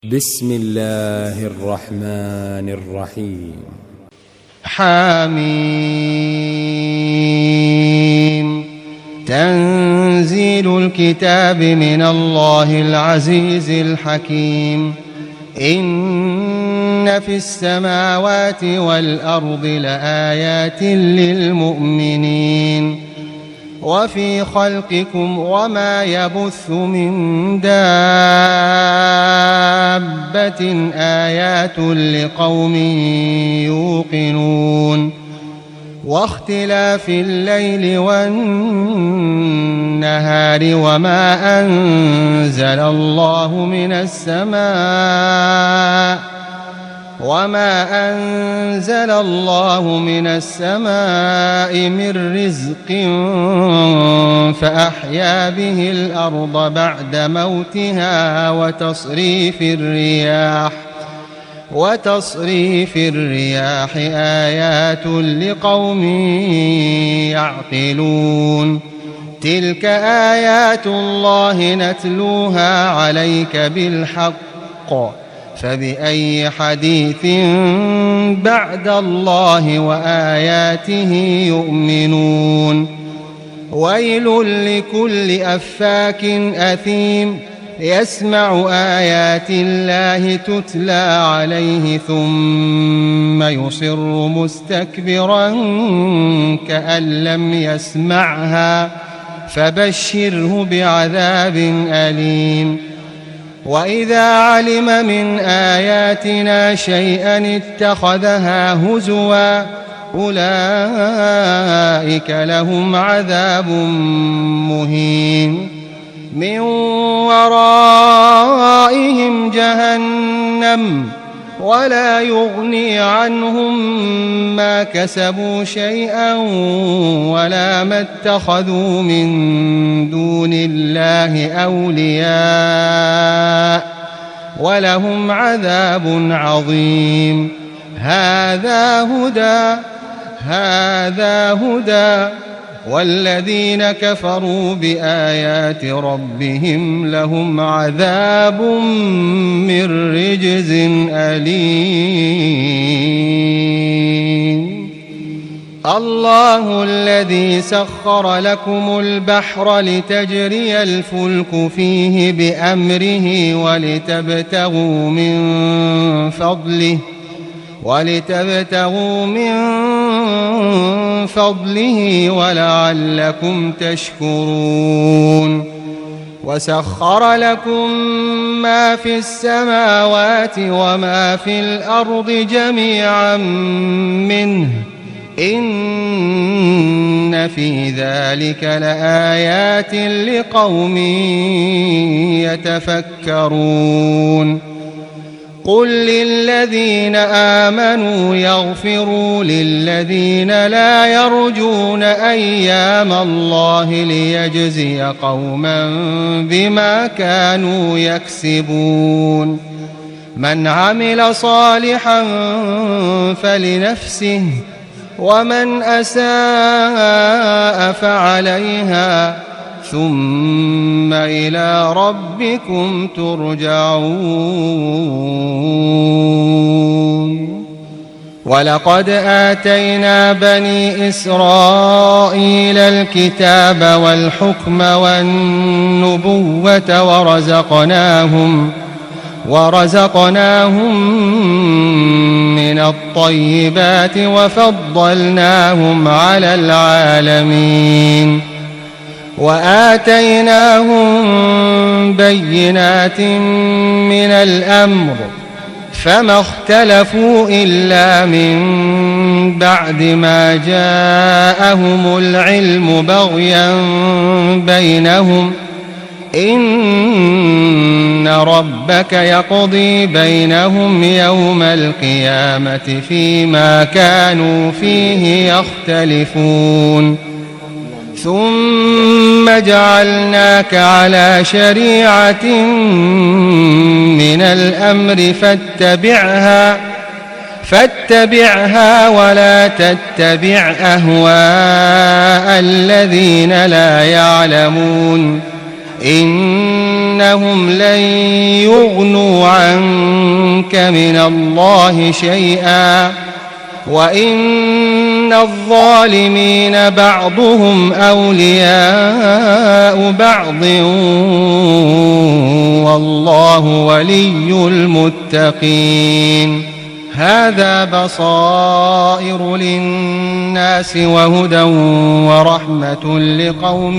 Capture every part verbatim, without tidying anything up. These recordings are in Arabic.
بسم الله الرحمن الرحيم. حميم. تنزيل الكتاب من الله العزيز الحكيم. إن في السماوات والأرض لآيات للمؤمنين وفي خلقكم وما يبث من دابة آيات لقوم يوقنون واختلاف الليل والنهار وما أنزل الله من السماء وما أنزل الله من السماء من رزق فأحيا به الأرض بعد موتها وتصريف الرياح وتصريف الرياح آيات لقوم يعقلون. تلك آيات الله نتلوها عليك بالحق فبأي حديث بعد الله وآياته يؤمنون. ويل لكل أفاك أثيم يسمع آيات الله تتلى عليه ثم يصر مستكبرا كأن لم يسمعها فبشره بعذاب أليم. وإذا علم من آياتنا شيئا اتخذها هزوا أولئك لهم عذاب مهين. من ورائهم جهنم ولا يغني عنهم ما كسبوا شيئا ولا ما اتخذوا من دون الله أولياء ولهم عذاب عظيم. هذا هدى هذا هدى والذين كفروا بآيات ربهم لهم عذاب من رجز أليم. الله الذي سخر لكم البحر لتجري الفلك فيه بأمره ولتبتغوا من فضله ولتبتغوا من فضله ولعلكم تشكرون. وسخر لكم ما في السماوات وما في الأرض جميعا منه إن في ذلك لآيات لقوم يتفكرون. قل للذين آمنوا يغفروا للذين لا يرجون أيام الله ليجزي قوما بما كانوا يكسبون. من عمل صالحا فلنفسه ومن أساء فعليها ثم إلى ربكم ترجعون. ولقد آتينا بني إسرائيل الكتاب والحكم والنبوة ورزقناهم ورزقناهم من الطيبات وفضلناهم على العالمين وآتيناهم بينات من الأمر فما اختلفوا إلا من بعد ما جاءهم العلم بغيا بينهم إن ربك يقضي بينهم يوم القيامة فيما كانوا فيه يختلفون. ثم جعلناك على شريعة من الأمر فاتبعها فاتبعها ولا تتبع أهواء الذين لا يعلمون إنهم لن يغنوا عنك من الله شيئا وإن الظالمين بعضهم أولياء بعض والله ولي المتقين. هذا بصائر للناس وهدى ورحمة لقوم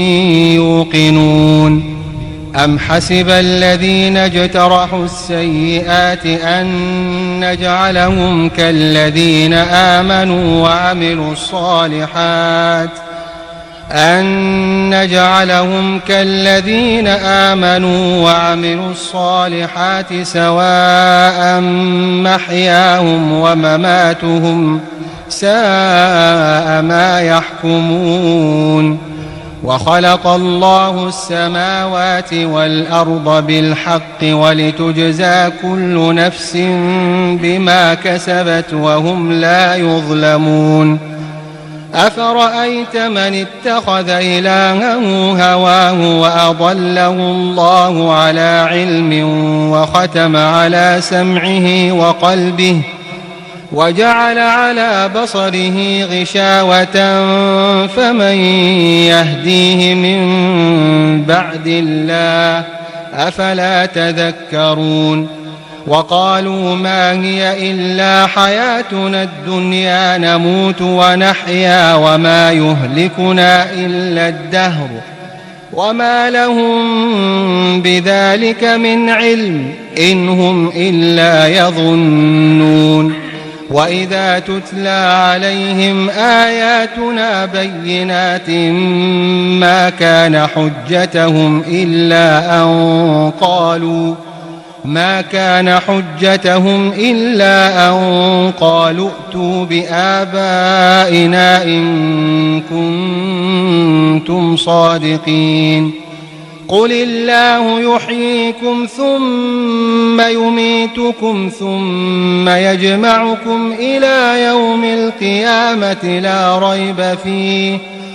يوقنون. أم حسب الذين اجترحوا السيئات أن نجعلهم كالذين آمنوا وعملوا الصالحات أن نجعلهم كالذين آمنوا وعملوا الصالحات سواء محياهم ومماتهم ساء ما يحكمون. وخلق الله السماوات والأرض بالحق ولتجزى كل نفس بما كسبت وهم لا يظلمون. أفرأيت من اتخذ إلهه هواه وأضله الله على علم وختم على سمعه وقلبه وجعل على بصره غشاوة فمن يهديه من بعد الله أفلا تذكرون. وقالوا ما هي إلا حياتنا الدنيا نموت ونحيا وما يهلكنا إلا الدهر وما لهم بذلك من علم إن هم إلا يظنون. وإذا تتلى عليهم آياتنا بينات ما كان حجتهم إلا أن قالوا ما كان حجتهم إلا أن قالوا ائتوا بآبائنا إن كنتم صادقين. قل الله يحييكم ثم يميتكم ثم يجمعكم إلى يوم القيامة لا ريب فيه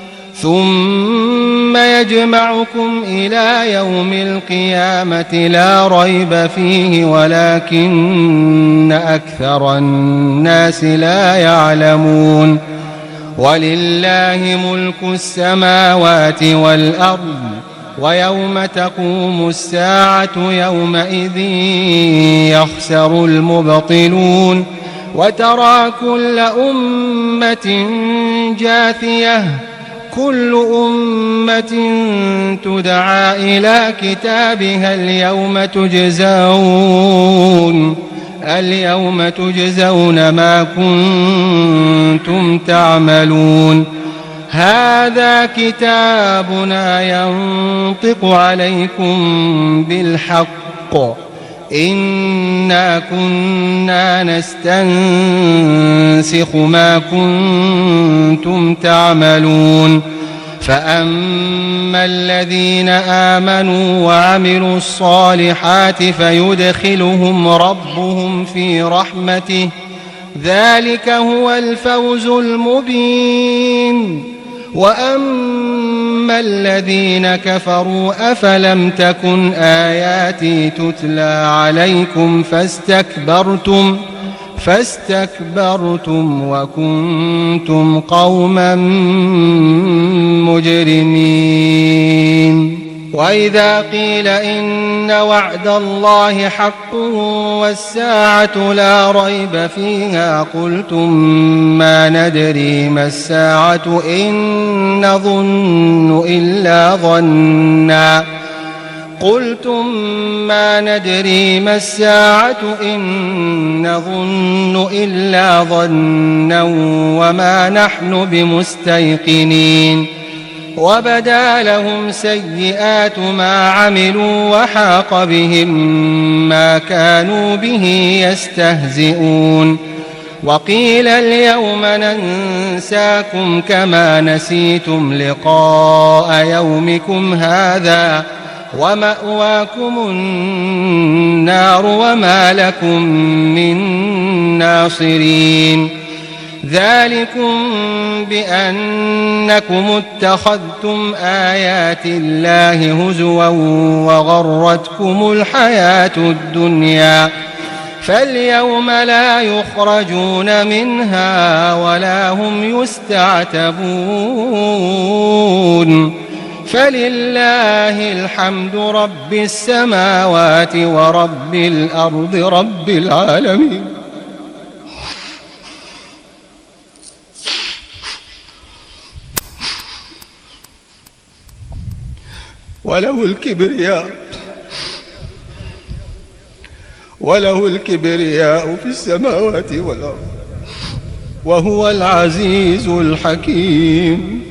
ثم يجمعكم إلى يوم القيامة لا ريب فيه ولكن أكثر الناس لا يعلمون. ولله ملك السماوات والأرض ويوم تقوم الساعة يومئذ يخسر المبطلون. وترى كل أمة جاثية كل أمة تدعى إلى كتابها اليوم تجزون اليوم تجزون ما كنتم تعملون. هذا كتابنا ينطق عليكم بالحق إنا كنا نستنسخ ما كنتم تعملون. فأما الذين آمنوا وعملوا الصالحات فيدخلهم ربهم في رحمته ذلك هو الفوز المبين. وأما الذين كفروا أفلم تكن آياتي تتلى عليكم فاستكبرتم فاستكبرتم وكنتم قوما مجرمين. وإذا قيل إن وعد الله حق والساعة لا ريب فيها قلتم ما ندري ما الساعة إن نظن إلا ظنا قلتم ما ندري ما الساعة إن نظن إلا ظنا وما نحن بمستيقنين. وبدا لهم سيئات ما عملوا وحاق بهم ما كانوا به يستهزئون. وقيل اليوم ننساكم كما نسيتم لقاء يومكم هذا ومأواكم النار وما لكم من ناصرين. ذلكم بأنكم اتخذتم آيات الله هزوا وغرتكم الحياة الدنيا فاليوم لا يخرجون منها ولا هم يستعتبون فلله الحمد رب السماوات ورب الأرض رب العالمين وله الكبرياء وله الكبرياء في السماوات والأرض وهو العزيز الحكيم